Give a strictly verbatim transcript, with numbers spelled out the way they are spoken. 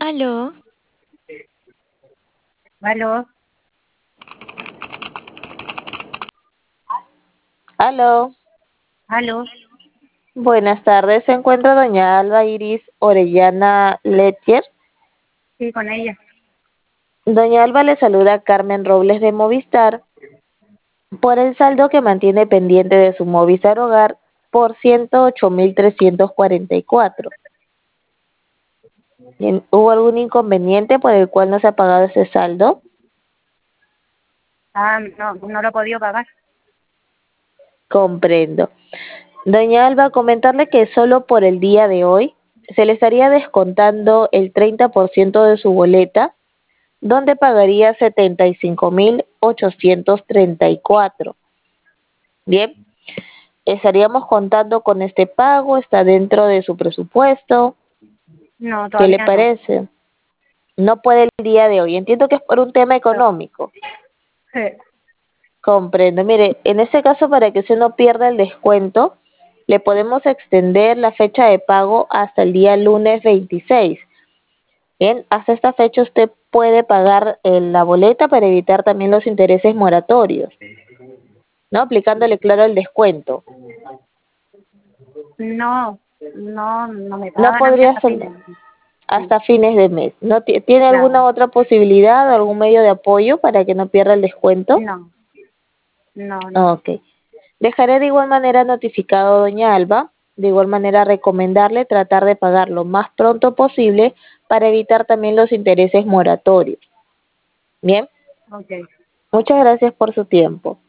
Aló, Aló, Aló, aló, buenas tardes. Se encuentra doña Alba Iris Orellana Lettier. sí, con ella. Doña Alba le saluda Carmen Robles de Movistar por el saldo que mantiene pendiente de su Movistar Hogar por ciento ocho mil trescientos cuarenta y cuatro. Bien, ¿hubo algún inconveniente por el cual no se ha pagado ese saldo? Ah, no, no lo he podido pagar. Comprendo. Doña Alba, comentarle que solo por el día de hoy se le estaría descontando el treinta por ciento de su boleta, donde pagaría setenta y cinco mil ochocientos treinta y cuatro. Bien, estaríamos contando con este pago, está dentro de su presupuesto. No, ¿Qué le todavía no. parece? No puede el día de hoy. Entiendo que es por un tema No. económico. Sí. Comprendo. Mire, en este caso, para que usted no pierda el descuento, le podemos extender la fecha de pago hasta el día lunes veintiséis. Bien, hasta esta fecha usted puede pagar eh, la boleta para evitar también los intereses moratorios, ¿no? Aplicándole, claro, el descuento. No, no, no me No pagan a mí podría hasta ser fin. Sí, hasta fines de mes. ¿No ti- tiene alguna claro. otra posibilidad o algún medio de apoyo para que no pierda el descuento? No, no, no. Ok. Dejaré de igual manera notificado a doña Alba, de igual manera recomendarle tratar de pagar lo más pronto posible para evitar también los intereses moratorios. Bien, Ok. muchas gracias por su tiempo.